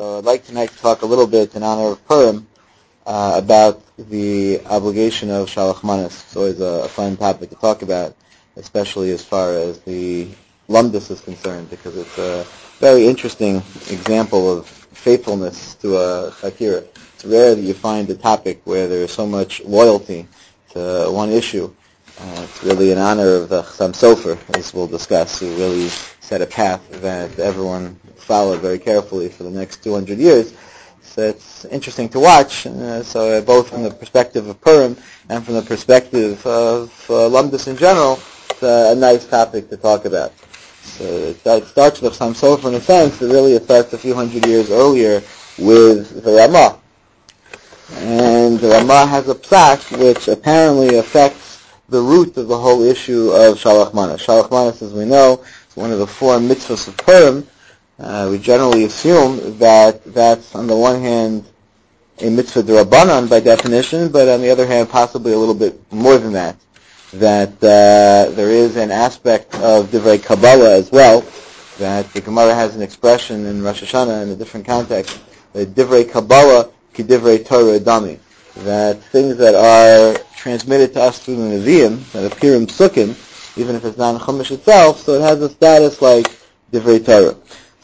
So I'd like tonight to talk a little bit in honor of Purim about the obligation of Shalach Manas. It's always a fun topic to talk about, especially as far as the Lumdus is concerned, because it's a very interesting example of faithfulness to a Chakira. It's rare that you find a topic where there's so much loyalty to one issue. It's really in honor of the Chassam Sofer, as we'll discuss, who really set a path that everyone followed very carefully for the next 200 years. So it's interesting to watch. So both from the perspective of Purim and from the perspective of Lumdus in general, it's a nice topic to talk about. So it starts with Chassam Sofer in a sense. It starts a few hundred years earlier with the Ramah. And the Ramah has a psak which apparently affects the root of the whole issue of Shalach Manas. Shalach Manas, as we know, is one of the four mitzvahs of Purim. We generally assume that that's, on the one hand, a mitzvah d'Rabbanan by definition, but on the other hand, possibly a little bit more than that. That there is an aspect of Divrei Kabbalah as well, that the Gemara has an expression in Rosh Hashanah in a different context, that Divrei Kabbalah ki Divrei Torah Dami, that things that are transmitted to us through the Nevi'im, that appear in Psukim, even if it's not in Chumash itself, so it has a status like Divrei Torah.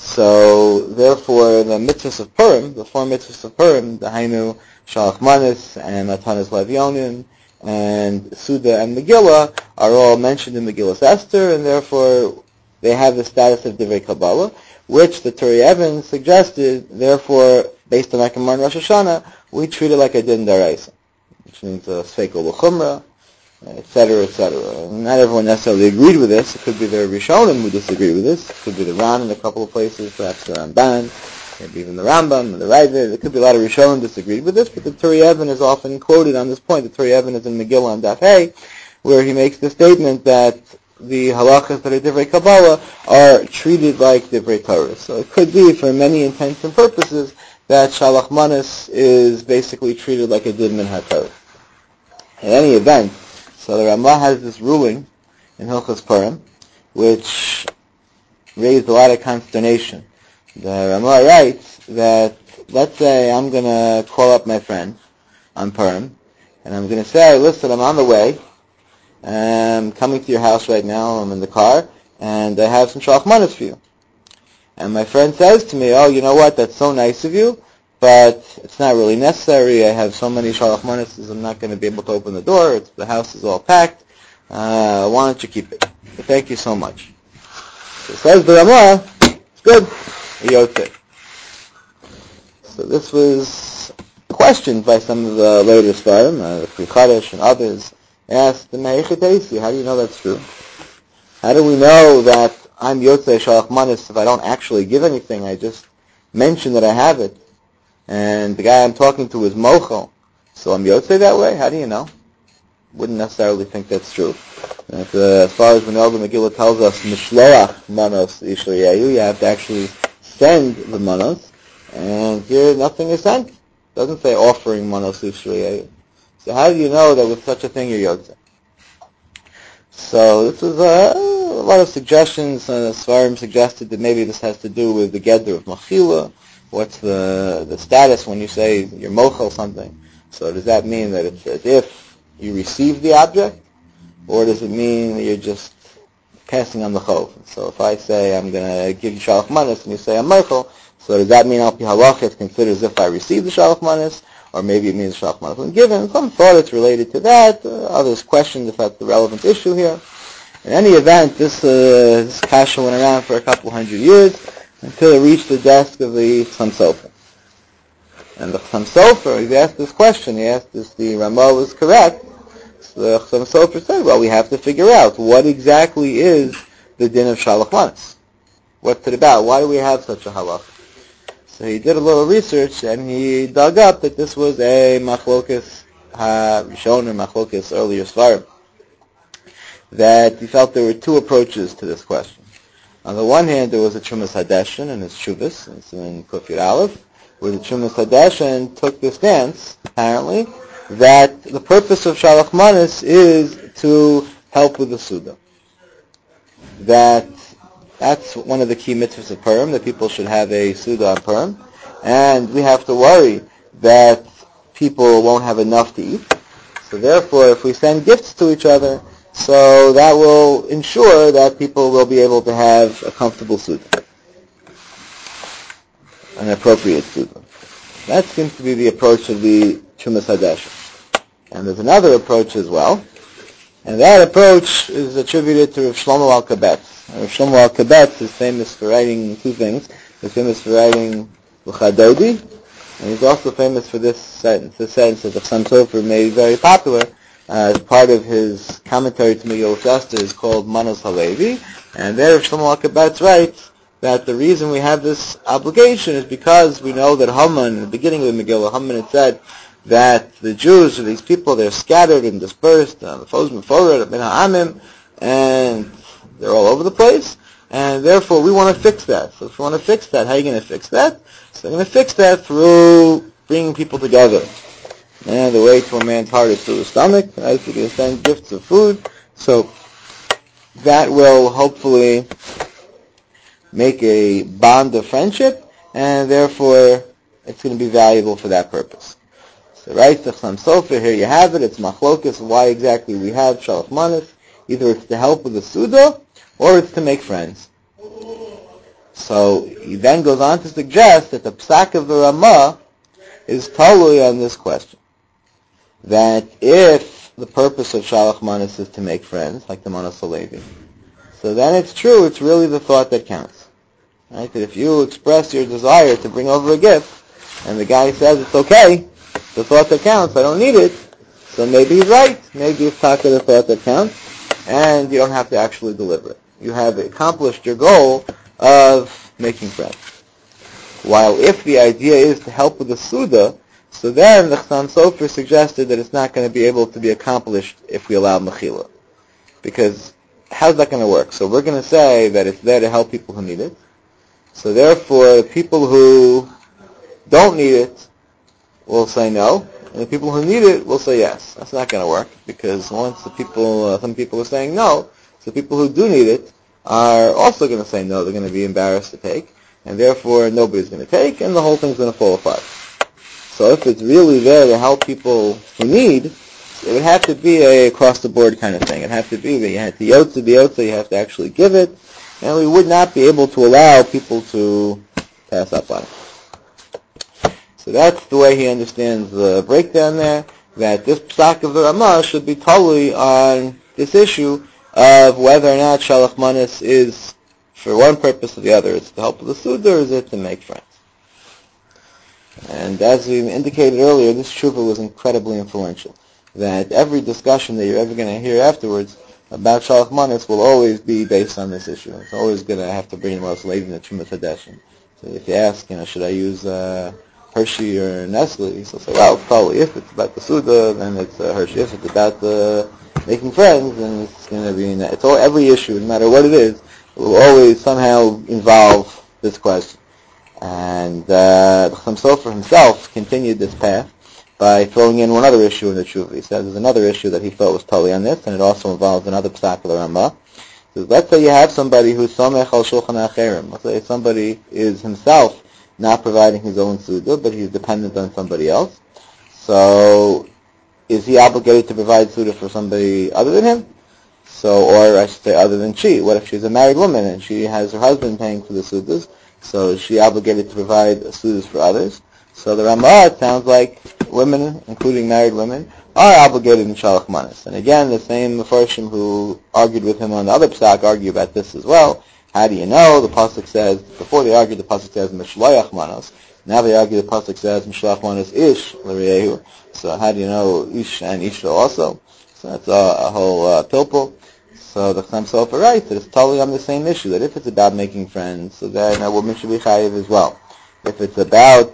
So, therefore, the mitzvahs of Purim, the four mitzvahs of Purim, the Hainu, Shalach Manas, and Matanas Levyonim, and Suda and Megillah, are all mentioned in Megillah Esther, and therefore they have the status of Divrei Kabbalah, which the Turi Evans suggested, therefore, based on Akamar and Rosh Hashanah, we treat it like a din daraisa, which means a sfeikol l'chumra, etc., etc. Not everyone necessarily agreed with this. It could be the Rishonim who disagreed with this. It could be the Ran in a couple of places, perhaps the Ramban, maybe even the Rambam, or the Ravid. There could be a lot of Rishonim disagreed with this, but the Turi Even is often quoted on this point. The Turi Even is in Megillah on Daf Hey, where he makes the statement that the halachas that are Divrei Kabbalah are treated like Divrei Torah. So it could be, for many intents and purposes, that Shalach Manas is basically treated like a din min haTorah. In any event, so the Ramah has this ruling in Hilchos Purim, which raised a lot of consternation. The Ramah writes that, let's say I'm going to call up my friend on Purim, and I'm going to say, listen, I'm on the way, I'm coming to your house right now, I'm in the car, and I have some Shalach Manas for you. And my friend says to me, oh, you know what, that's so nice of you, but it's not really necessary. I have so many Shalach Manas, I'm not going to be able to open the door. The house is all packed. Why don't you keep it? So thank you so much. So says the Ramah, it's good. Yotze. So this was questioned by some of the later Sfarim, the Pri Chadash and others. They asked, how do you know that's true? How do we know that I'm Yotzei Shalach Manas if I don't actually give anything? I just mention that I have it. And the guy I'm talking to is Mochel. So I'm Yotzei that way? How do you know? Wouldn't necessarily think that's true. As far as we know, the Megillah tells us, Mishloach Manos Yishliyahu, you have to actually send the Manos. And here nothing is sent. It doesn't say offering Manos Yishliyahu. So how do you know that with such a thing you're Yotzei? So this was a lot of suggestions. Svarim suggested that maybe this has to do with the Geder of Machila. What's the status when you say you're Mochel something? So does that mean that it's as if you receive the object? Or does it mean that you're just passing on the chov? So if I say I'm going to give you Shalach Manas and you say I'm Mochel, so does that mean Al Pi Halacha it's considered as if I received the Shalach Manas? Or maybe it means Shalach Manas was given. Some thought it's related to that. Others questioned if that's the relevant issue here. In any event, this kasha went around for a couple hundred years until it reached the desk of the Chassam Sofer. And the Chassam Sofer, he asked this question. He asked if the Ramah was correct. So the Chassam Sofer said, well, we have to figure out what exactly is the din of Shalach Manas. What's it about? Why do we have such a halacha? So he did a little research and he dug up that this was a machlokes Rishon or machlokes earlier Svarim. That he felt there were two approaches to this question. On the one hand, there was a Chumas Hadeshin and his Shuvas, it's in Kufir Aleph, where the Chumas Hadeshin took the stance, apparently, that the purpose of Shalach Manas is to help with the Suda. That's one of the key mitzvahs of Purim, that people should have a Suda on Purim. and we have to worry that people won't have enough to eat. So therefore, if we send gifts to each other, so that will ensure that people will be able to have a comfortable suda, an appropriate suda. That seems to be the approach of the Trumas Hadesha. And there's another approach as well, and that approach is attributed to Rav Shlomo Alkabetz. Rav Shlomo Alkabetz is famous for writing two things. He's famous for writing L'Chadodi, and he's also famous for this sentence. This sentence that the Chassam Sofer made very popular as part of his commentary to Megillah Esther is called Manos Halevi. And there Shlomo Alkabetz writes that the reason we have this obligation is because we know that Haman, in the beginning of the Megillah, Haman had said that the Jews, or these people, they're scattered and dispersed, and they're all over the place, and therefore we want to fix that. So if we want to fix that, how are you going to fix that? So they're going to fix that through bringing people together. And the way to a man's heart is through the stomach, right? So you can send gifts of food. So that will hopefully make a bond of friendship, and therefore it's going to be valuable for that purpose. So right, the Chassam Sofer, here you have it, it's machlokas, why exactly we have Shalach Manas. Either it's to help with the Suda, or it's to make friends. So he then goes on to suggest that the Psak of the Ramah is totally on this question. That if the purpose of Shalach Manas is to make friends, like the Manos Halevi, so then it's true, it's really the thought that counts. Right? That if you express your desire to bring over a gift, and the guy says it's okay, the thought that counts, I don't need it, so maybe he's right. Maybe it's taka the thought that counts, and you don't have to actually deliver it. You have accomplished your goal of making friends. While if the idea is to help with the Suda, so then the Chassam Sofer suggested that it's not going to be able to be accomplished if we allow Mechila. Because how's that going to work? So we're going to say that it's there to help people who need it. So therefore, people who don't need it will say no, and the people who need it will say yes. That's not going to work, because once the people, some people are saying no, so people who do need it are also going to say no. They're going to be embarrassed to take, and therefore nobody's going to take, and the whole thing's going to fall apart. So if it's really there to help people who need, it would have to be a across-the-board kind of thing. It'd have to be that you have to yotza, you have to actually give it, and we would not be able to allow people to pass up on it. So that's the way he understands the breakdown there, that this psak of the Ramah should be totally on this issue of whether or not Shalach Manas is for one purpose or the other. It's to help with the Suda, or is it to make friends? And as we indicated earlier, this tshuva was incredibly influential. That every discussion that you're ever going to hear afterwards about Shalach Manas will always be based on this issue. It's always going to have to bring Mos Levi the Trumas Hadeshin. So if you ask, should I use Hershey or Nestle? So say, well, probably if it's about the Suda, then it's Hershey. If it's about the making friends, then it's going to be, it's all, every issue, no matter what it is, will always somehow involve this question. And the Chassam Sofer himself continued this path by throwing in one other issue in the Tshuva. He says there's another issue that he thought was totally on this, and it also involves another psak of the Ramah. So let's say you have somebody who's somech al shulchan acherim. Let's say somebody is himself not providing his own suda, but he's dependent on somebody else. So is he obligated to provide suda for somebody other than him? So, or I should say other than she. What if she's a married woman and she has her husband paying for the sudas? So is she obligated to provide sudas for others? So the Ramah, it sounds like women, including married women, are obligated in Shalach Manas. And again, the same Mefarshim who argued with him on the other psak argue about this as well. How do you know? The pasuk says, before they argued, the pasuk says Mishloach Manos. Now they argue, the pasuk says Mishloach Manos Ish L'Reyehu. So how do you know Ish and Isha also? So that's a whole pilpul. So the Chassam Sofer writes that it's totally on the same issue, that if it's about making friends, so then a woman should be chayiv as well. If it's about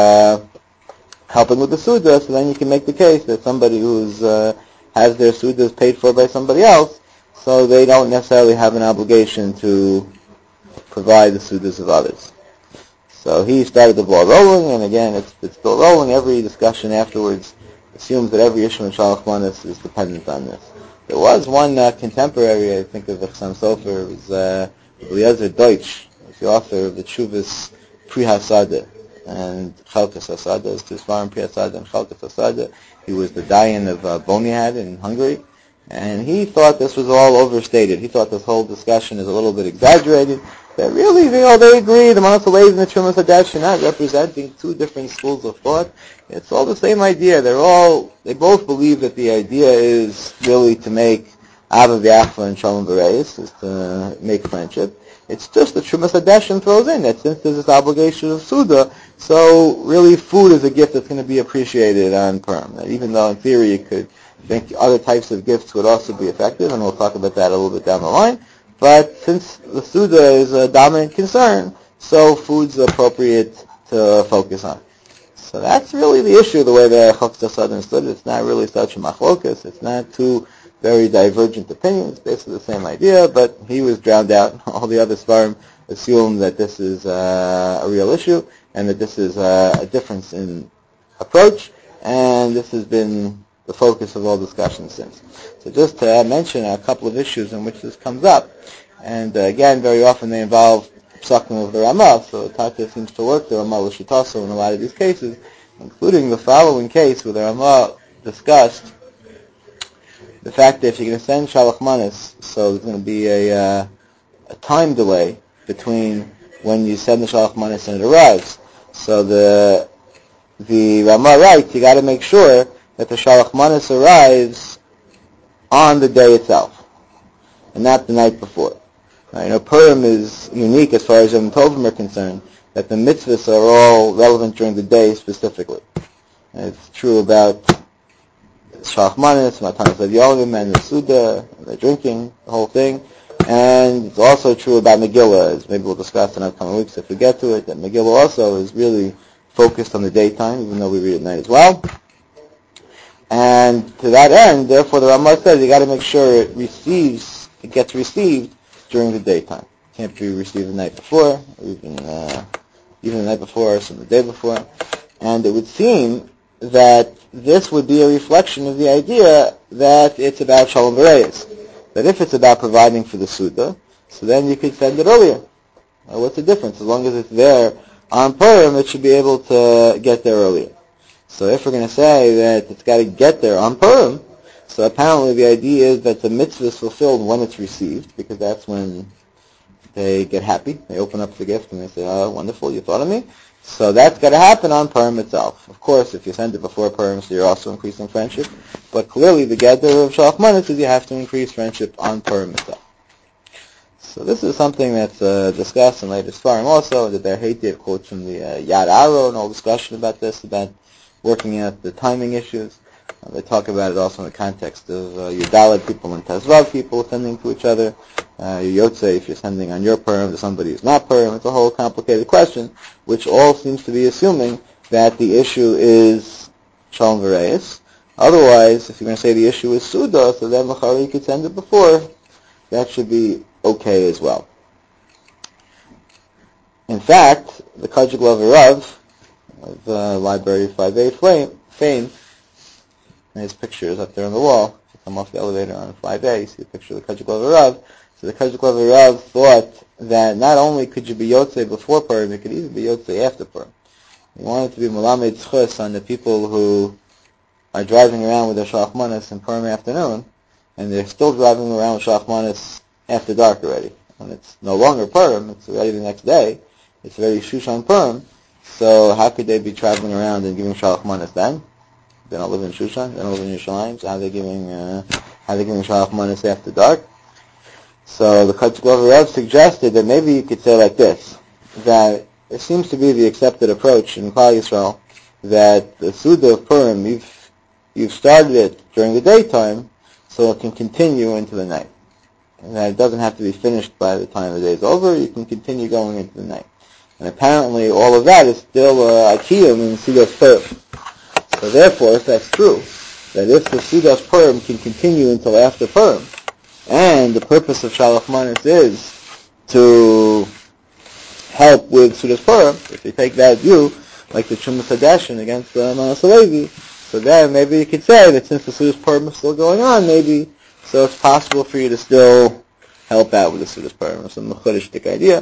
helping with the Suda, so then you can make the case that somebody who's has their Sudas paid for by somebody else, so they don't necessarily have an obligation to provide the Sudas of others. So he started the ball rolling, and again, it's still rolling. Every discussion afterwards assumes that every issue in Shalach Manas is dependent on this. There was one contemporary, I think, of the Chassam Sofer, it was Eliezer Deutsch, the author of the Tshuvas Pri Hasada. and Chalkas Asada. There's two Svarim, Pri Asada and Chalkas Asada. He was the Dayan of Boniad in Hungary, and he thought this was all overstated. He thought this whole discussion is a little bit exaggerated. That really, they agree, the Manas Halevi and the Trumas Hadash are not representing two different schools of thought. It's all the same idea. They both believe that the idea is really to make Ava V'Achva and Shalom B'Reis, is to make friendship. It's just the Trumas Hadashim throws in that since there's this obligation of Suda, so really food is a gift that's going to be appreciated on Purim. That even though in theory you could think other types of gifts would also be effective, and we'll talk about that a little bit down the line. But since the Suda is a dominant concern, so food's appropriate to focus on. So that's really the issue, the way the Chalkas Asada understood it. It's not really such a machlokas. It's not two very divergent opinions, basically the same idea, but he was drowned out. All the other Svarim assume that this is a real issue, and that this is a difference in approach, and this has been the focus of all discussions since. So just to mention a couple of issues in which this comes up, and again, very often they involve psakim of the Ramah, so Tata seems to work the Ramah l'shitaso in a lot of these cases, including the following case where the Ramah discussed the fact that if you're going to send Shalach Manas, so there's going to be a time delay between when you send the Shalach Manas and it arrives. So the Ramah writes, you got to make sure that the Shalach Manas arrives on the day itself, and not the night before. Now, Purim is unique as far as Yom Tovim are concerned, that the mitzvahs are all relevant during the day specifically. And it's true about Shalach Manas, Matanas Yolim, and the Suda, and the drinking, the whole thing. And it's also true about Megillah, as maybe we'll discuss in upcoming weeks if we get to it, that Megillah also is really focused on the daytime, even though we read at night as well. And to that end, therefore, the Ramah says you got to make sure it gets received during the daytime. It can't be received the night before, or even the night before, or some the day before. And it would seem that this would be a reflection of the idea that it's about Shalom B'Reis. That if it's about providing for the Suda, so then you could send it earlier. What's the difference? As long as it's there on Purim, it should be able to get there earlier. So if we're going to say that it's got to get there on Purim, so apparently the idea is that the mitzvah is fulfilled when it's received, because that's when they get happy. They open up the gift and they say, oh, wonderful, you thought of me. So that's got to happen on Purim itself. Of course, if you send it before Purim, so you're also increasing friendship. But clearly the gather of Shalach Manas is you have to increase friendship on Purim itself. So this is something that's discussed in later Sfarim also. The Ber Heitev quotes from the Yad Aro, and all discussion about this, about working out the timing issues. They talk about it also in the context of Yudalad people and Tezvav people sending to each other. Yotze, if you're sending on your Purim to somebody who's not Purim, it's a whole complicated question, which all seems to be assuming that the issue is Shalom V'Reis. Otherwise, if you're going to say the issue is Suda, so then L'chara you could send it before. That should be okay as well. In fact, the Kajik Rav of Library 5A fame, and his picture is up there on the wall. If you come off the elevator on 5A, you see a picture of the Kajik Rav. So the Kajik Rav thought that not only could you be Yotzei before Purim, you could even be Yotzei after Purim. He wanted to be Melamed Tzchus on the people who are driving around with their Shalach Manas in Purim afternoon, and they're still driving around with Shalach Manas after dark already. When it's no longer Purim, it's already the next day, it's already Shushan Purim, so how could they be traveling around and giving Shalach Manas then? They don't live in Shushan, they don't live in Yerushalayim, so how are they giving Shalach Manas after dark? So the Kajik Rav suggested that maybe you could say like this, that it seems to be the accepted approach in Klal Yisrael, that the Suda of Purim, you've started it during the daytime, so it can continue into the night. And that it doesn't have to be finished by the time the day is over, you can continue going into the night. And apparently all of that is still Akiyam in Suda's Purim. So therefore, if that's true, that if the Suda's Purim can continue until after Purim, and the purpose of Shalach Manas is to help with Suda's Purim, if you take that view, like the Trumas Hadashin against the Manas Halevi, so then maybe you could say that since the Suda's Purim is still going on, maybe, so it's possible for you to still help out with the Suda's Purim. It's a mechudishtik idea,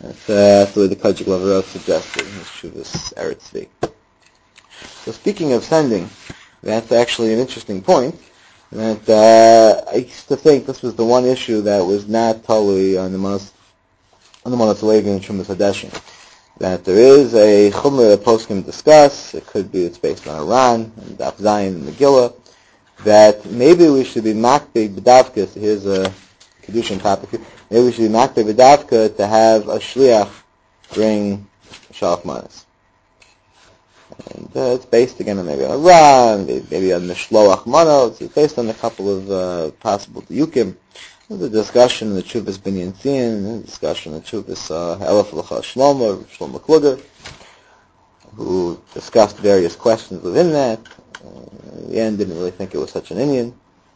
That's the way the Kajik Lavarot suggested in his Shuvas Eretz Tzvi. So speaking of sending, that's actually an interesting point. That I used to think this was the one issue that was not totally on the Manos Halevi and Shumas Hadeshim. That there is a chumrah that poskim discuss. It could be it's based on Iran and Daf Zayin and Megillah. That maybe we should be makbid b'davka. So here's a kedushin topic. Maybe we should be makbid b'davka to have a shliach bring shalach manas. And it's based again on maybe on Iran, maybe on Mishloach Manos. It's based on a couple of possible diyukim. There's a discussion in the Chuvas Binyan Tzion, a discussion in the Chuvas Elef L'cha Shlomo Kluger, who discussed various questions within that. In the end, didn't really think it was such an Indian.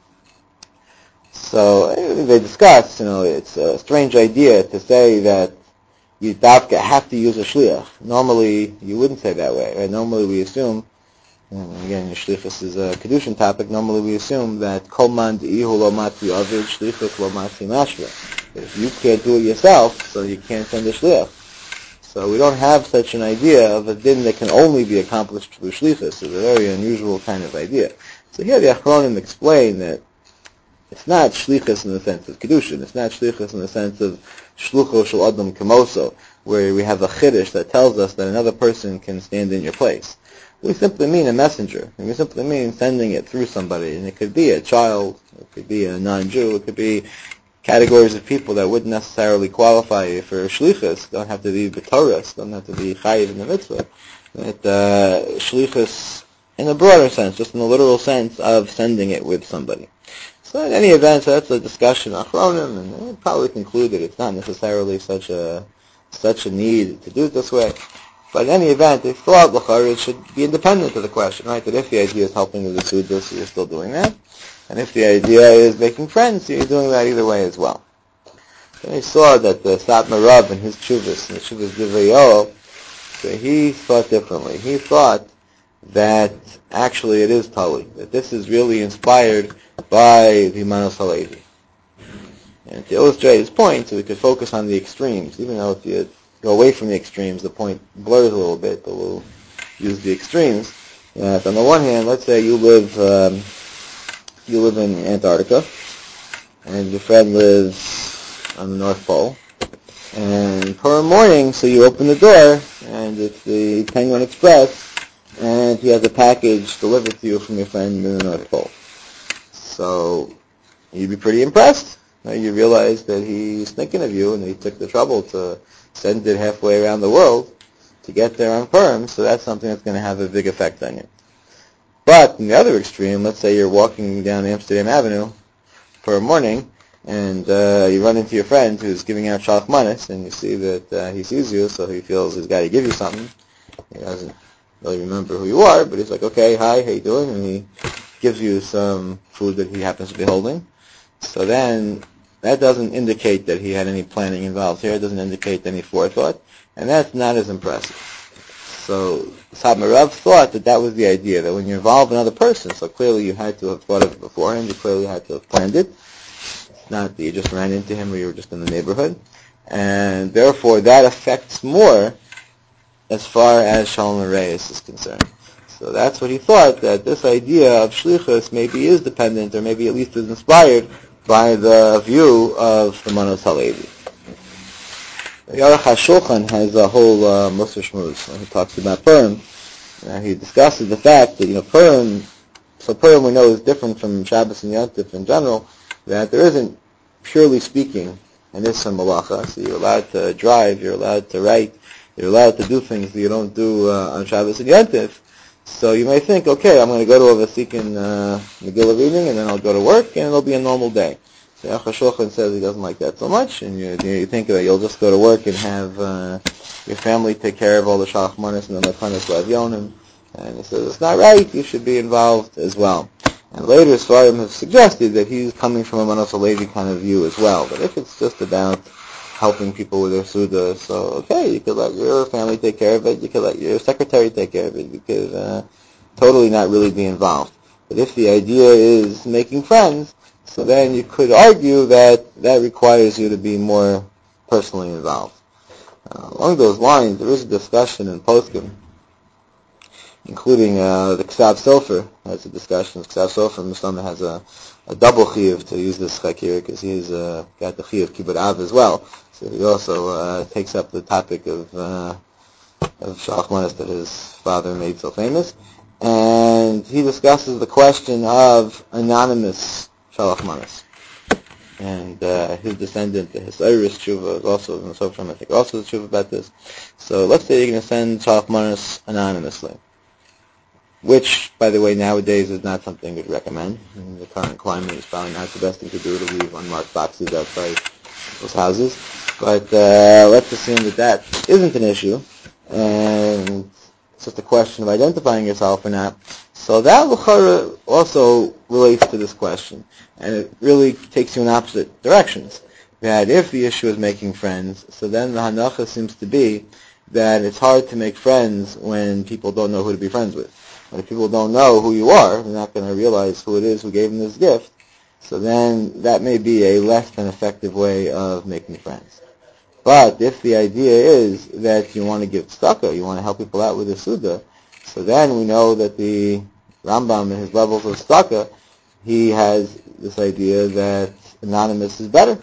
So they discussed, it's a strange idea to say that you dafka have to use a shliach. Normally, you wouldn't say that way, right? Normally, we assume, and again, shlichus is a kedushin topic. Normally, we assume that kol man de'ihu lo mati avid shlichus lo mati mashva. If you can't do it yourself, so you can't send a shliach. So we don't have such an idea of a din that can only be accomplished through shlichus. It's a very unusual kind of idea. So here the Achronim explain that it's not shlichus in the sense of kedushin. It's not shlichus in the sense of shlucho shel adam kamoso, where we have a chiddush that tells us that another person can stand in your place. We simply mean a messenger. And we simply mean sending it through somebody. And it could be a child, it could be a non-Jew, it could be categories of people that wouldn't necessarily qualify for shlichus. Don't have to be b'toras, don't have to be chayiv in the mitzvah. Shlichus in a broader sense, just in the literal sense of sending it with somebody. So in any event, so that's a discussion of Achronim, and we'll probably conclude that it's not necessarily such a need to do it this way. But in any event, they thought l'chara it should be independent of the question, right? That if the idea is helping with the Suda, so you're still doing that. And if the idea is making friends, so you're doing that either way as well. Then we saw that the Satmar Rav in his Chuvas, in the Chuvas Divrei Yoel, so he thought differently. He thought that actually it is Tali, that this is really inspired by the Manos Halevi. And to illustrate his point, so we could focus on the extremes, even though if you go away from the extremes, the point blurs a little bit, but we'll use the extremes. So on the one hand, let's say you live in Antarctica, and your friend lives on the North Pole, and per morning, so you open the door, and it's the Penguin Express, and he has a package delivered to you from your friend in the North Pole. So you'd be pretty impressed. You realize that he's thinking of you, and he took the trouble to send it halfway around the world to get there on Purim, so that's something that's going to have a big effect on you. But in the other extreme, let's say you're walking down Amsterdam Avenue for a morning, and you run into your friend who's giving out shalach manas, and you see that he sees you, so he feels he's got to give you something. He doesn't really remember who you are, but he's like, okay, hi, how you doing? And he gives you some food that he happens to be holding. So then that doesn't indicate that he had any planning involved here. It doesn't indicate any forethought, and that's not as impressive. So Satmar Rav thought that was the idea, that when you involve another person, so clearly you had to have thought of it beforehand, you clearly had to have planned it. It's not that you just ran into him or you were just in the neighborhood. And therefore that affects more as far as Shalom Arayis is concerned. So that's what he thought, that this idea of shlichus maybe is dependent, or maybe at least is inspired by the view of the Manos Halevi. The Aruch HaShulchan has a whole Musar Shmuz when he talks about Purim. He discusses the fact that, Purim we know is different from Shabbos and Yom Tov in general, that there isn't, purely speaking, an Issa Malacha. So you're allowed to drive, you're allowed to write, you're allowed to do things that you don't do on Shabbos and Yom Tov. So you may think, okay, I'm going to go to a Vasikin Megillah reading, and then I'll go to work, and it'll be a normal day. So Aruch HaShulchan says he doesn't like that so much, and you think that you'll just go to work and have your family take care of all the Shalach Manas and the Matanas L'Avyonim. And he says it's not right, you should be involved as well. And later Sfarim have suggested that he's coming from a Manos Halevi kind of view as well. But if it's just about helping people with their Suda, so okay, you could let your family take care of it, you could let your secretary take care of it, you could totally not really be involved. But if the idea is making friends, so then you could argue that requires you to be more personally involved. Along those lines, there is a discussion in Poskim, including the Ksav Sofer has a discussion. Ksav Sofer, Muslima, has a double chiyuv to use this chakir because he's got the chiyuv kibbut av as well. So he also takes up the topic of Shalach Manas that his father made so famous. And he discusses the question of anonymous Shalach Manas. And his descendant, his Irish tshuva, is also in the Sofrim, I think, also the tshuva about this. So let's say you're going to send Shalach Manas anonymously, which, by the way, nowadays is not something we'd recommend. In the current climate, it's probably not the best thing to do to leave unmarked boxes outside those houses. But let's assume that isn't an issue, and it's just a question of identifying yourself or not. So that l'chara also relates to this question, and it really takes you in opposite directions. That if the issue is making friends, so then the hanacha seems to be that it's hard to make friends when people don't know who to be friends with. When people don't know who you are, they're not going to realize who it is who gave them this gift. So then that may be a less than effective way of making friends. But if the idea is that you want to give tzedakah, you want to help people out with the suda, so then we know that the Rambam in his levels of tzedakah, he has this idea that anonymous is better.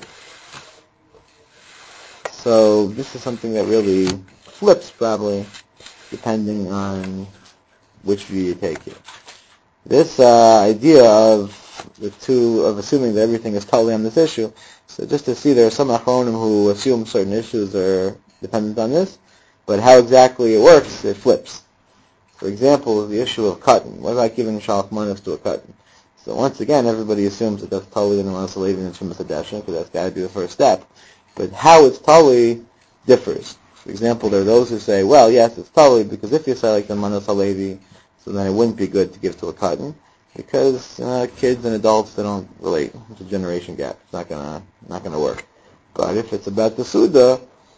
So this is something that really flips probably depending on which view you take here. This idea of assuming that everything is totally on this issue, so just to see there are some achronim who assume certain issues are dependent on this, but how exactly it works, it flips. For example, the issue of cotton. What about giving Shalach Manas to a cotton? So once again, everybody assumes that that's totally in the Manas Levi and Shemus HaDeshen, because that's got to be the first step. But how it's totally differs. For example, there are those who say, well, yes, it's totally, because if you say like the Manas Levi, so then it wouldn't be good to give to a cotton, because kids and adults, they don't relate. It's a generation gap. It's not gonna work. But if it's about the Suda,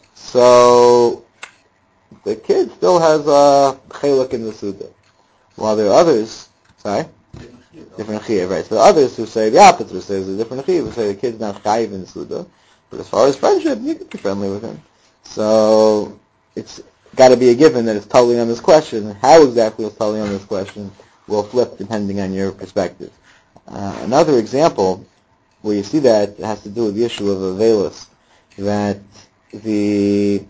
so the kid still has a chelak in the Suda. While there are others, different chiyuv, right? So there are others who say the opposite, who say there's a different chiyuv, who say the kid's not chayiv in the Suda. But as far as friendship, you can be friendly with him. So it's got to be a given that it's totally on this question. How exactly it's totally on this question will flip depending on your perspective. Another example where you see that has to do with the issue of Avelis, that the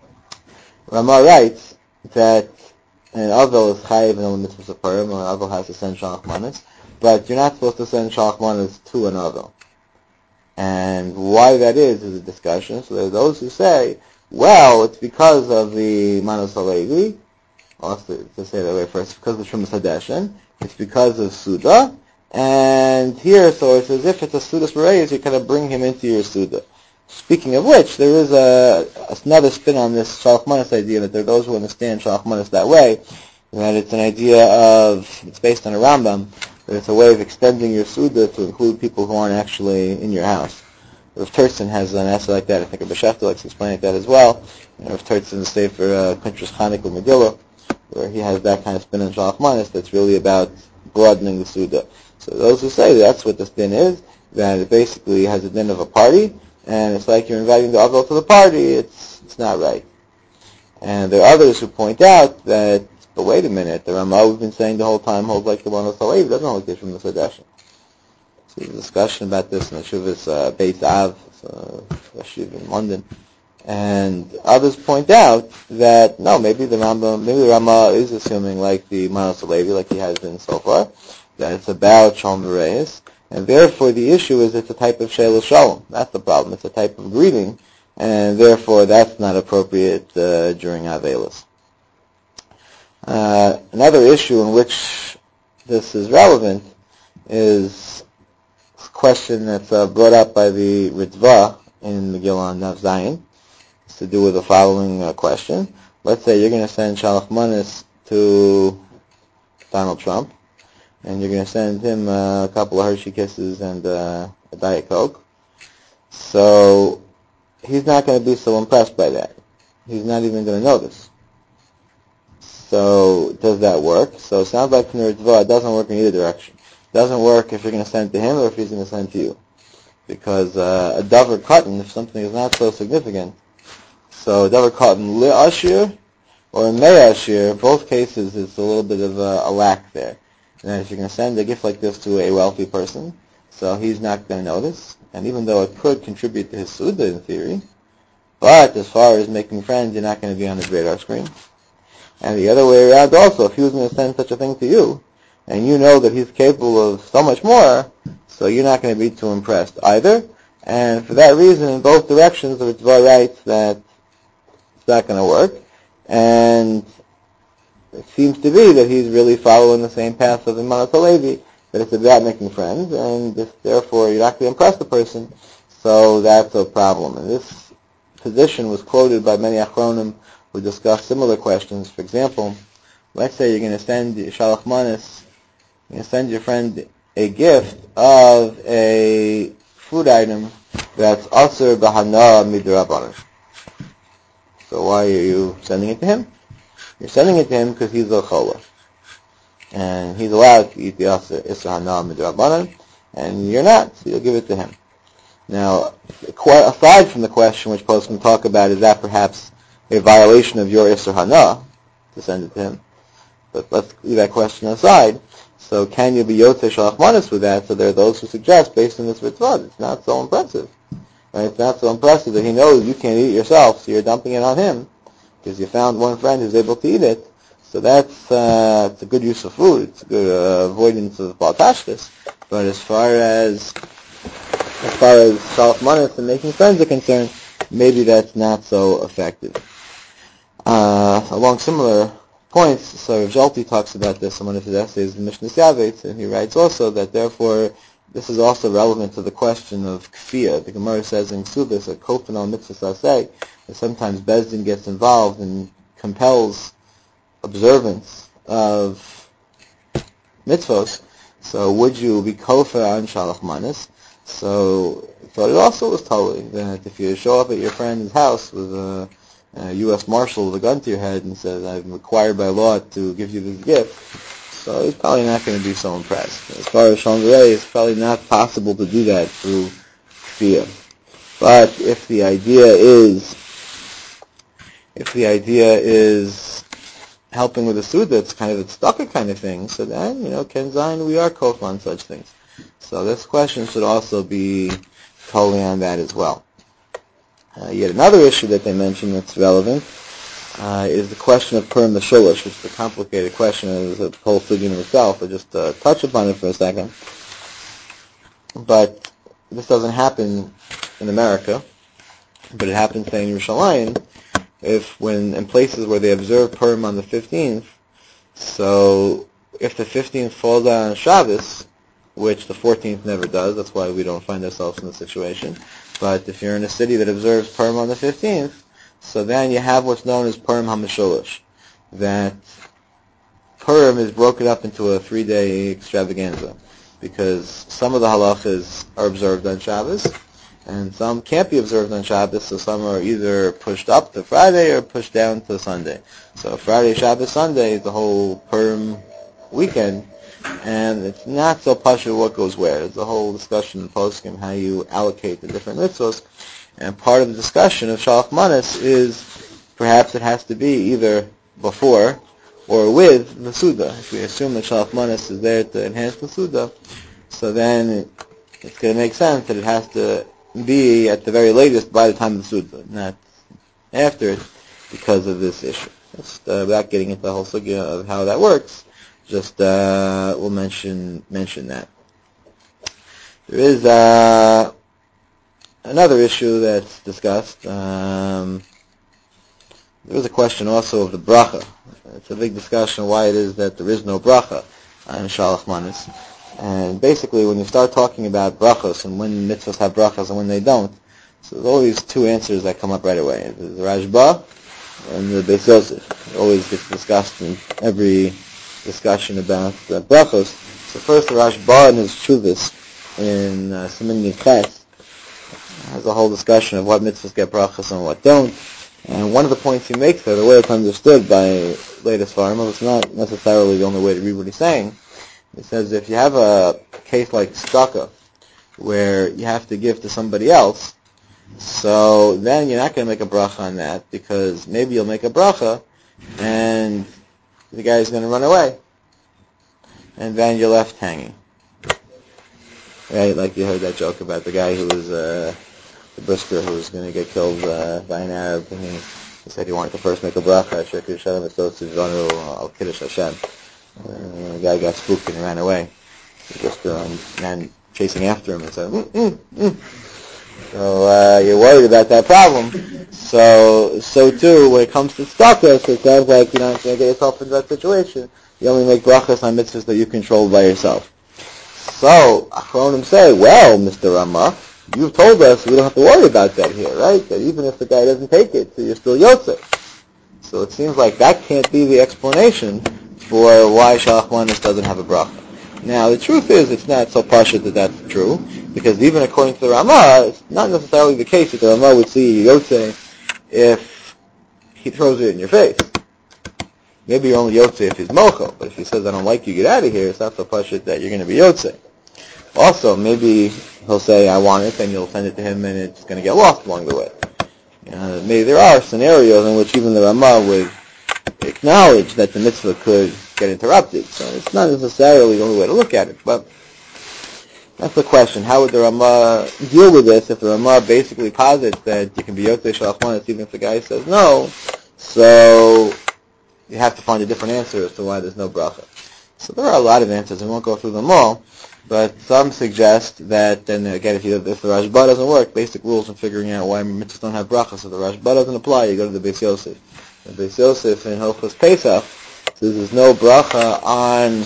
Rama writes that an Avel is chayiv in the mitzvahs of Purim, or an Avel has to send Shalach Manas, but you're not supposed to send Shalach Manas to an Avel. And why that is a discussion. So there are those who say, well, it's because of the Manas Halevi, to say that way first, because of Shemus HaDeshen, it's because of Suda, and here, so it says if it's a Suda Sparayas, you kind of bring him into your Suda. Speaking of which, there is another spin on this Shalach Manas idea, that there are those who understand Shalach Manas that way, that it's an idea it's based on a Rambam, that it's a way of extending your Suda to include people who aren't actually in your house. Rav Turtzen has an essay like that. I think Rav Shefter likes to explain that as well. Rav Turtzen's Sefer Pinchas Chanukah Megillah, where he has that kind of spin on Shalach Manas that's really about broadening the Suda. So those who say that's what the spin is, that it basically has a din of a party, and it's like you're inviting the Avel to the party, it's not right. And there are others who point out that, but wait a minute, the Ramah we've been saying the whole time holds like the one of Salev, doesn't hold like this from the Sadeshin. So there's a discussion about this in the Shuvas Beit Av, a Shiv in London. And others point out that, no, maybe the Ramah is assuming like the Manas Halevi, like he has been so far, that it's about Shalom V'Reis, and therefore the issue is it's a type of Sheila Shalom. That's the problem. It's a type of greeting, and therefore that's not appropriate during Avelis. Another issue in which this is relevant is a question that's brought up by the Ritva in Megillah Nav Zayin. It's to do with the following question. Let's say you're going to send Shalach Manas to Donald Trump, and you're going to send him a couple of Hershey Kisses and a Diet Coke. So he's not going to be so impressed by that. He's not even going to notice. So does that work? So it sounds like from the Ritva, it doesn't work in either direction. It doesn't work if you're going to send to him or if he's going to send to you. Because a davar cotton, if something is not so significant, So davar katan li'ashir or me'ashir, both cases it's a little bit of a lack there. And if you're going to send a gift like this to a wealthy person, so he's not going to notice. And even though it could contribute to his suda in theory, but as far as making friends, you're not going to be on his radar screen. And the other way around also, if he was going to send such a thing to you, and you know that he's capable of so much more, so you're not going to be too impressed either. And for that reason, in both directions, the Ritva writes that it's not going to work. And it seems to be that he's really following the same path of Manas HaLevi, that it's about making friends, and therefore you're not going to impress the person, so that's a problem. And this position was quoted by many Achronim who discussed similar questions. For example, let's say you're going to send Shalach Manas, you're going to send your friend a gift of a food item that's Asur B'Hana Midrabanan. So why are you sending it to him? You're sending it to him because he's a chola, and he's allowed to eat the Isra Hana Midrabanan, and you're not, so you'll give it to him. Now, aside from the question which Poskim can talk about, is that perhaps a violation of your Isra Hana to send it to him? But let's leave that question aside. So can you be Yotzei Shalach Manas with that? So there are those who suggest, based on this mitzvah, it's not so impressive. Right? It's not so impressive that he knows you can't eat it yourself, so you're dumping it on him, because you found one friend who's able to eat it. So that's it's a good use of food. It's a good avoidance of baltashkas. But as far as Shalach Manas and making friends are concerned, maybe that's not so effective. Along similar points, so Rav Zolti talks about this in one of his essays in Mishnah Yavetz, and he writes also that therefore this is also relevant to the question of kfiyah. The Gemara says in Ksubis, a kofan al mitzvah saseh, that sometimes Bezdin gets involved and compels observance of mitzvos. So would you be kofa on Shalach Manas? So I thought it also was totally that if you show up at your friend's house with a U.S. Marshal with a gun to your head and says, I'm required by law to give you this gift, so he's probably not going to be so impressed. As far as Shalom Varei, it's probably not possible to do that through fear. But if the idea is helping with the Suda, it's kind of a tzedakah kind of thing, so then, Ken Zayin, we are kof on such things. So this question should also be totally on that as well. Yet another issue that they mention that's relevant is the question of Purim Meshulash, which is a complicated question. It's a whole sugya in itself. I'll just touch upon it for a second. But this doesn't happen in America, but it happens, say, in Yerushalayim, when in places where they observe Purim on the 15th, so if the 15th falls out on Shabbos, which the 14th never does, that's why we don't find ourselves in this situation, but if you're in a city that observes Purim on the 15th, so then you have what's known as Purim HaMeshulash, that Purim is broken up into a 3-day extravaganza, because some of the halachas are observed on Shabbos, and some can't be observed on Shabbos, so some are either pushed up to Friday or pushed down to Sunday. So Friday, Shabbos, Sunday is the whole Purim weekend, and it's not so pashut what goes where. There's a whole discussion in Poskim how you allocate the different mitzvos, and part of the discussion of Shalach Manas is perhaps it has to be either before or with the Suda. If we assume that Shalach Manas is there to enhance the Suda, so then it's going to make sense that it has to be at the very latest by the time of the Suda, not after it, because of this issue. Just without getting into the whole sugya of how that works, just we'll mention that. There is another issue that's discussed. There is a question also of the bracha. It's a big discussion why it is that there is no bracha on Shalach Manas. And basically, when you start talking about brachos and when mitzvahs have brachos and when they don't, so there's always two answers that come up right away. There's the Rashba and the Beis Yosef. It always gets discussed in every discussion about brachos. So first, the Rashba and his Chuvas in Siman Yitches has a whole discussion of what mitzvahs get brachos and what don't. And one of the points he makes there, the way it's understood by latest Farmer, it's not necessarily the only way to read what he's saying. It says if you have a case like tzedakah, where you have to give to somebody else, So then you're not going to make a bracha on that, because maybe you'll make a bracha and the guy's going to run away, and then you're left hanging. Right, like you heard that joke about the guy who was the brisker who was going to get killed by an Arab, and he said he wanted to first make a bracha, Shekir Shalom Etzot Al Kiddush Hashem. The guy got spooked and ran away. The brisker ran chasing after him and said, So you're worried about that problem. So too, when it comes to tzedakah, it sounds like you're not going to get yourself into that situation. You only make brachas on mitzvahs that you control by yourself. So Achronim say, well, Mr. Ramah, you've told us we don't have to worry about that here, right? That even if the guy doesn't take it, so you're still Yotzei. So it seems like that can't be the explanation for why Shalach Manos doesn't have a bracha. Now, the truth is, it's not so pashut that that's true, because even according to the Ramah, it's not necessarily the case that the Ramah would see Yotzei if he throws it in your face. Maybe you're only Yotzei if he's Mocho, but if he says, I don't like you, get out of here, it's not so pashut that you're going to be Yotzei. Also, maybe he'll say, I want it, and you'll send it to him, and it's going to get lost along the way. Maybe there are scenarios in which even the Ramah would acknowledge that the mitzvah could get interrupted. So it's not necessarily the only way to look at it, but that's the question. How would the Ramah deal with this if the Ramah basically posits that you can be Yotzei Shalach Manos even if the guy says no? So you have to find a different answer as to why there's no bracha. So there are a lot of answers, and we won't go through them all, but some suggest that, and again, if the Rashba doesn't work, basic rules in figuring out why mitzvahs don't have bracha, so the Rashba doesn't apply, you go to the Beis Yosef. The Beis Yosef in Hilchos Pesach says there's no bracha on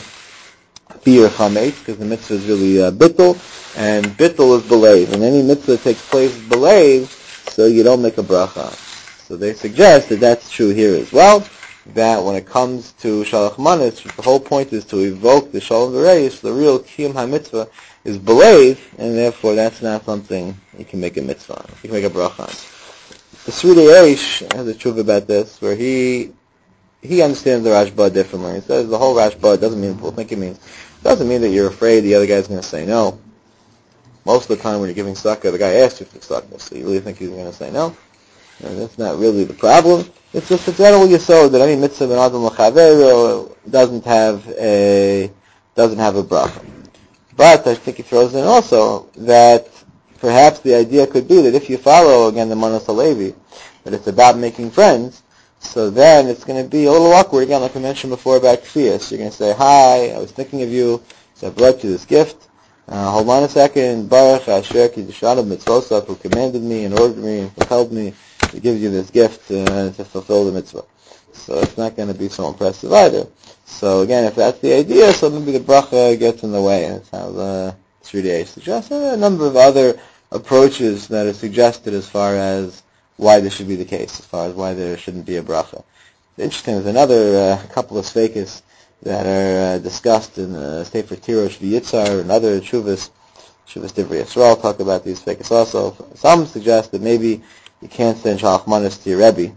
Pir Chametz, because the mitzvah is really bittul, and bittul is belayv, and any mitzvah that takes place is belayv, so you don't make a bracha. So they suggest that that's true here as well, that when it comes to Shalach Manos, the whole point is to evoke the Shalom V'Reis, the real Kiyum HaMitzvah is belayv, and therefore that's not something you can make a mitzvah on, you can make a bracha on. The Sridei Eish has a truth about this, where he understands the Rashba differently. He says the whole Rashba doesn't mean what people think it means. It doesn't mean that you're afraid the other guy's going to say no. Most of the time when you're giving tzedakah, the guy asks you for tzedakah, so you really think he's going to say no. And that's not really the problem. It's just a general yesod that any mitzvah ben adam l'chaveiro doesn't have a bracha. But I think he throws in also that perhaps the idea could be that if you follow, again, the Manos HaLevi, that it's about making friends, so then it's going to be a little awkward, again, like I mentioned before about Kfiyas. You're going to say, hi, I was thinking of you, so I brought you this gift. Hold on a second. Baruch Asher Kiddushan Mitzvosav, who commanded me and ordered me and compelled me to give you this gift to fulfill the mitzvah. So it's not going to be so impressive either. So again, if that's the idea, so maybe the bracha gets in the way, and that's how the Sridei Eish suggests. And a number of other approaches that are suggested as far as why this should be the case, as far as why there shouldn't be a bracha. Interesting, there's another couple of sveikas that are discussed in the Sefer Tirosh V'Yitzar and other Shuvas Divrei Yisrael talk about these sveikas also. Some suggest that maybe you can't send Shalach Manos to your Rebbe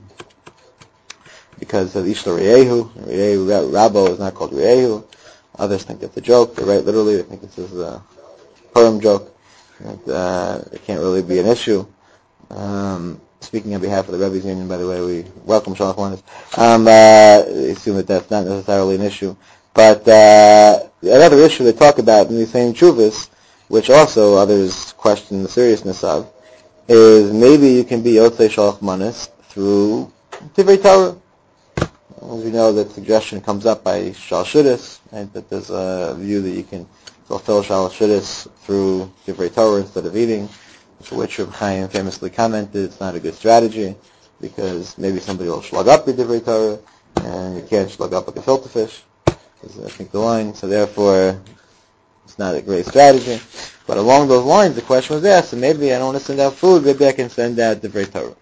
because of Ishla Re'ehu. Rabbo is not called Re'ehu. Others think that's a joke. They write literally. They think this is a Purim joke. That it can't really be an issue. Speaking on behalf of the Rebbe's Union, by the way, we welcome Shalach Manos. They assume that that's not necessarily an issue. But another issue they talk about in these same Chuvas, which also others question the seriousness of, is maybe you can be Yotzei Shalach Manos through Divrei Torah. As we know, that suggestion comes up by Shal Shudis, right, that there's a view that you can fulfill Shal Shudis through Divrei Torah instead of eating, for which Reb Chaim famously commented it's not a good strategy, because maybe somebody will slug up your Divrei Torah, and you can't slug up a gefilte fish, is I think the line, so therefore it's not a great strategy. But along those lines, the question was asked, so maybe I don't want to send out food, maybe I can send out Divrei Torah.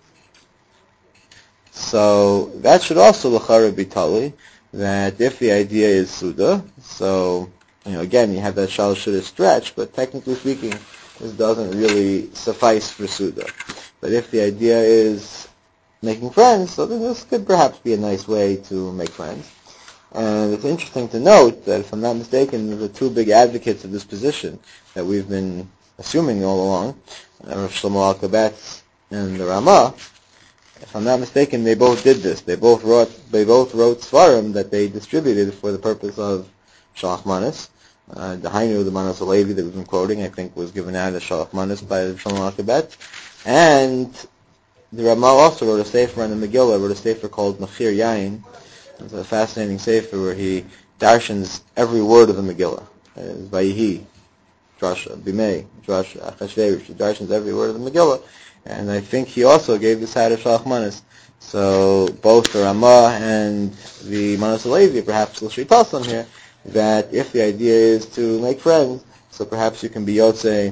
So that should also l'chara be tali, that if the idea is Suda, so, again, you have that Shal Shudis stretch, but technically speaking, this doesn't really suffice for Suda. But if the idea is making friends, so then this could perhaps be a nice way to make friends. And it's interesting to note that, if I'm not mistaken, the two big advocates of this position that we've been assuming all along, Rav Shlomo Alkabetz and the Ramah, if I'm not mistaken, they both did this. They both wrote Svarim that they distributed for the purpose of Shalach Manas. The Hainu, the Manas Alevi that we've been quoting, I think was given out as Shalach Manas by Shalom Akabet. And the Ramah also wrote a sefer on the Megillah, wrote a sefer called Machir Yain. It's a fascinating sefer where he darshans every word of the Megillah. Vayihi, Drasha, Bimei, Drasha, Achashverosh. He darshans every word of the Megillah. And I think he also gave this out of Shalach Manas. So both the Ramah and the Manas Alevi perhaps will treat us on here that if the idea is to make friends, so perhaps you can be Yotzei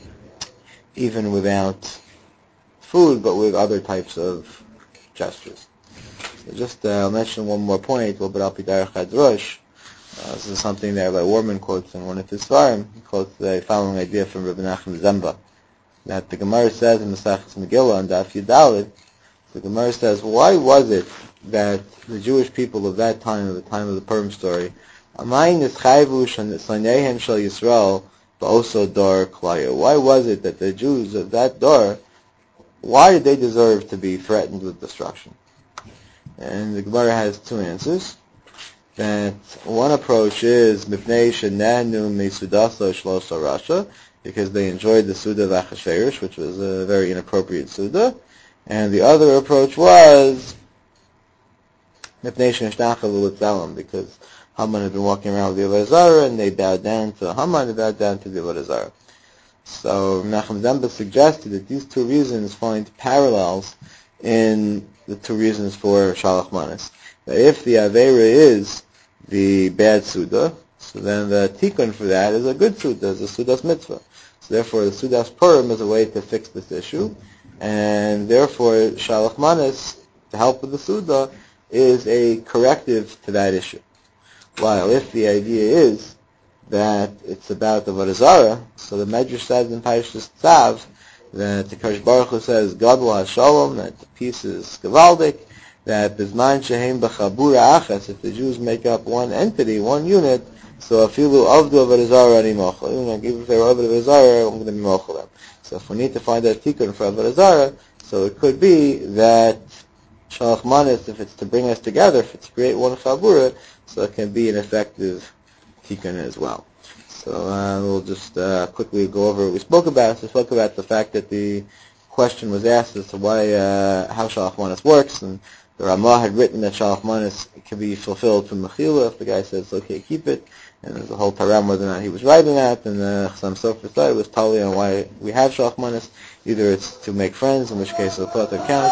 even without food, but with other types of gestures. So just I'll mention one more point, a little bit al Pidarach Hadrosh. This is something that Rabbi Warman quotes in one of his Svarim. He quotes the following idea from Rabbi Nachum Zemba, that the Gemara says in Maseches Megillah on Daf Yudalid, the Gemara says, why was it that the Jewish people of that time, at the time of the Purim story, Amayin Yischayvu Shananehem Shel Yisrael Ba'oso Dor Klayo? Why was it that the Jews of that Dor, why did they deserve to be threatened with destruction? And the Gemara has two answers. That one approach is Mipnei Shenanu Mesudaso Shlosa Rasha, because they enjoyed the Suda of Achashverosh, which was a very inappropriate Suda. And the other approach was Mipnei Shenashtachalu L'Tzalam, because Haman had been walking around with the Avodah Zarah, and they bowed down to Haman, and bowed down to the Avodah Zarah. So Nachum Zemba suggested that these two reasons find parallels in the two reasons for Shalach Manas. That if the Aveira is the bad Suda, so then the Tikkun for that is a good Suda, is a Sudas Mitzvah. So therefore the Sudas Purim is a way to fix this issue, and therefore Shalach Manas, to help with the Suda, is a corrective to that issue. While if the idea is that it's about the Avodah Zarah, so the Medrash says in Parashas Tzav that the Kadosh Baruch Hu says Gadol HaShalom, that the peace is Gevaldik, that Bizman Shehem B'Chabura Achas, if the Jews make up one entity, one unit, so Afilu Avdu Avodah Zarah Ani Mochel, even if they were Avodah Zarah, I'm going to be Mochel them. So if we need to find a tikkun for Avodah Zarah, so it could be that Shalach Manas, if it's to bring us together, if it's to create one Chabura, so it can be an effective tikkun as well. So we'll just quickly go over what we spoke about. So we spoke about the fact that the question was asked as to why, how Shalach Manas works, and the Ramah had written that Shalach Manas can be fulfilled from Mechila. If the guy says it's okay, keep it. And there's a whole taram whether or not he was writing that, and the Chassam Sofer thought it was totally on why we have Shalach Manas. Either it's to make friends, in which case the Potter counts,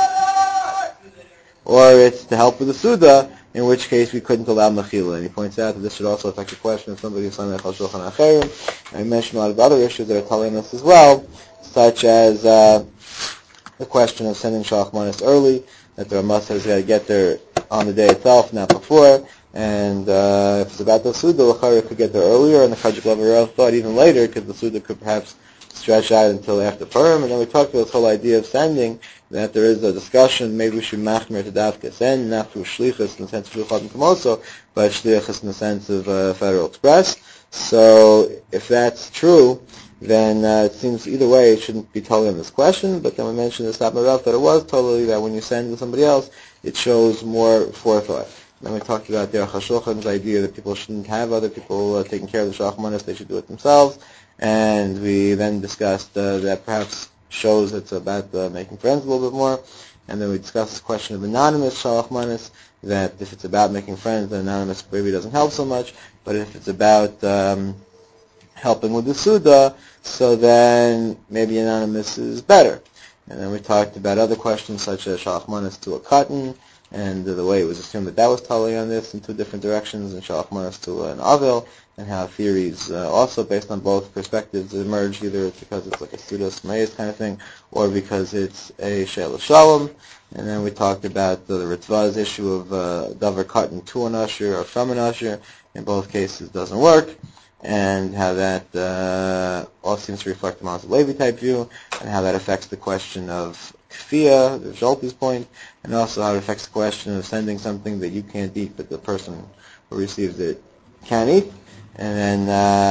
or it's to help with the Suda, in which case we couldn't allow Mechila. And he points out that this should also affect the question of somebody who's Samech al Shulchan Acherim. And he mentioned a lot of other issues that are telling us as well, such as the question of sending Shalach Manas early, that the Ramah says you got to get there on the day itself, not before. And if it's about the Suda, L'chara could get there earlier, and the Chajik Lavarel thought even later, because the Suda could perhaps stretch out until after Purim. And then we talked about this whole idea of sending, that there is a discussion, maybe we should machmer to Davka send, not through Shlichus in the sense of Shlichot and Kamoso, but Shlichus in the sense of Federal Express. So if that's true, then it seems either way it shouldn't be totally on this question, but then we mentioned the Sapmarav that it was totally that when you send to somebody else, it shows more forethought. Then we talked about the Aruch HaShulchan's idea that people shouldn't have other people taking care of the Shalach Manas, they should do it themselves. And we then discussed that perhaps shows it's about making friends a little bit more. And then we discussed this question of anonymous Shalach Manas, that if it's about making friends, then anonymous maybe doesn't help so much. But if it's about helping with the Suda, so then maybe anonymous is better. And then we talked about other questions such as Shalach Manas to a cotton, and the way it was assumed that that was totally on this in two different directions, and Shalach Manas to an Avil, and how theories also based on both perspectives emerged, either it's because it's like a Sudas Mayas kind of thing, or because it's a Sheila Shalom. And then we talked about the Ritvah's issue of Davar cotton to an usher or from an usher. In both cases doesn't work, and how that all seems to reflect the Mazel Levi type view, and how that affects the question of kfiyah, the Zolpi's point, and also how it affects the question of sending something that you can't eat, but the person who receives it can eat. And then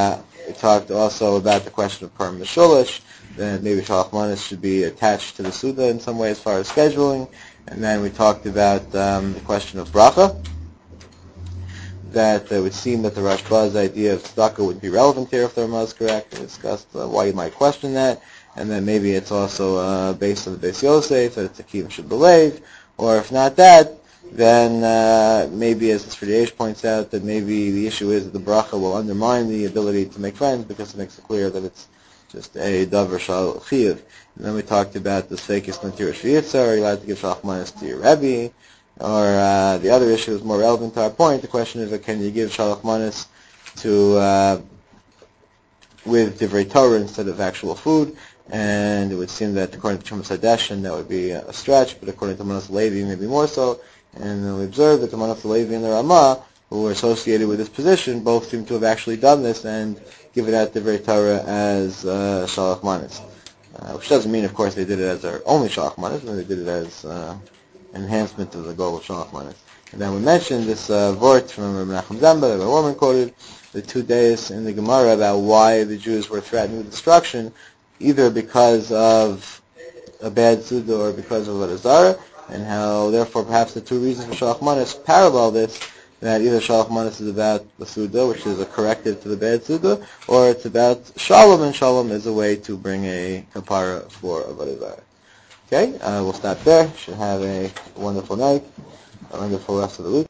We talked also about the question of Purim Mishulish, that maybe Shalach Manas should be attached to the Suda in some way as far as scheduling. And then we talked about the question of Bracha, that it would seem that the Rashba's idea of tzedakah would be relevant here if the Ramah is correct. We discussed why you might question that, and then maybe it's also based on the Beis Yosef, that it's a kiyum shebelev, or if not that, then maybe, as the Sfirdiyesh points out, that maybe the issue is that the bracha will undermine the ability to make friends because it makes it clear that it's just a davar shal chiyuv. And then we talked about the seikis nantira shviyitzar, are you allowed to give shalach manas to your Rebbe? Or the other issue is more relevant to our point. The question is, can you give shalach manas to with divrei Torah instead of actual food? And it would seem that according to Chumash Hadeshin, that would be a stretch, but according to Manas Levi, maybe more so. And we observe that the Manas Levi and the Ramah, who were associated with this position, both seem to have actually done this and given out divrei Torah as shalach manas. Which doesn't mean, of course, they did it as their only shalach manas, but they did it as enhancement of the goal of shalach manas. And then we mentioned this vort from Rabbi Nachum Zamba that the woman quoted, the 2 days in the Gemara about why the Jews were threatened with destruction, either because of a bad suda or because of a zara, and how therefore perhaps the two reasons for shalach manas parallel this, that either shalach manas is about the suda, which is a corrective to the bad suda, or it's about shalom, and shalom is a way to bring a kapara for avodah zarah. Okay, we'll stop there. Should have a wonderful night, a wonderful rest of the week.